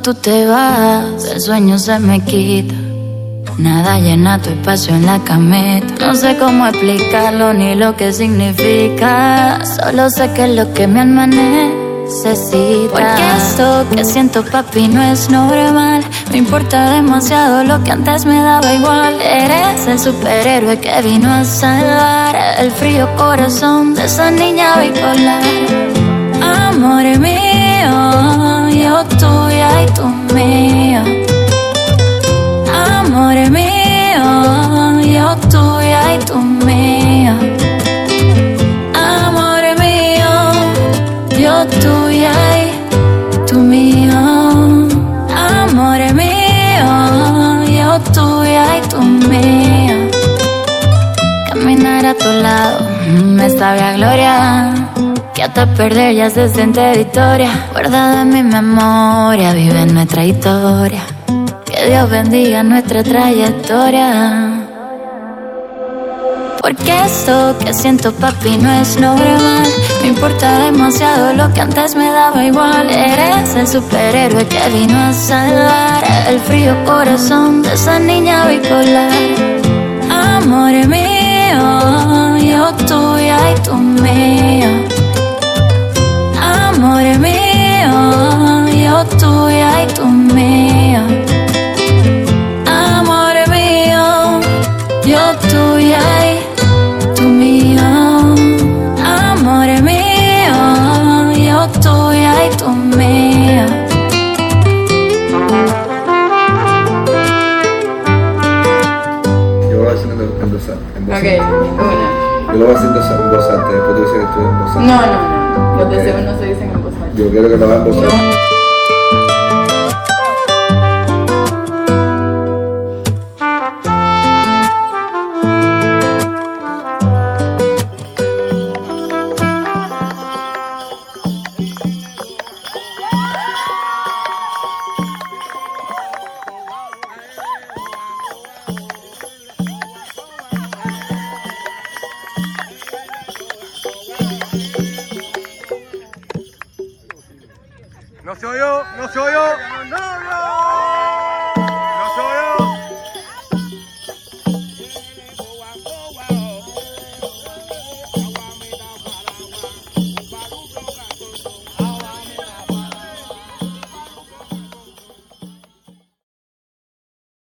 tú te vas, el sueño se me quita. Nada llena tu espacio en la cameta. No sé cómo explicarlo ni lo que significa. Solo sé que es lo que mi alma necesita. Porque esto que siento, papi, no es normal. Me importa demasiado lo que antes me daba igual. Eres el superhéroe que vino a salvar el frío corazón de esa niña bipolar. Amor mío, yo tuya y tú mío. Amor mío, yo tuya y tú mío. Amor mío, yo tuya y tú mío. Amor mío, yo tuya y tú mío. Caminar a tu lado me sabe a gloria. Que hasta perder ya se siente victoria. Guardada en mi memoria, vive en nuestra historia. Que Dios bendiga nuestra trayectoria. Porque esto que siento, papi, no es normal. Me importa demasiado lo que antes me daba igual. Eres el superhéroe que vino a salvar el frío corazón de esa niña bipolar. Amor mío, yo tuya y tú mío. Amor mío, yo tuya y tú mío. Amor mío, yo tuya y tú mío. Amor mío, yo tuya y tú mío. Yo lo voy haciendo en voz alta. Ok, una. Yo lo voy haciendo en voz alta, después tú dices que estoy en voz alta. No. Los deseos no se dicen en voz alta. Yo quiero que lo hagas en voz alta. No se oyó, no se oyó.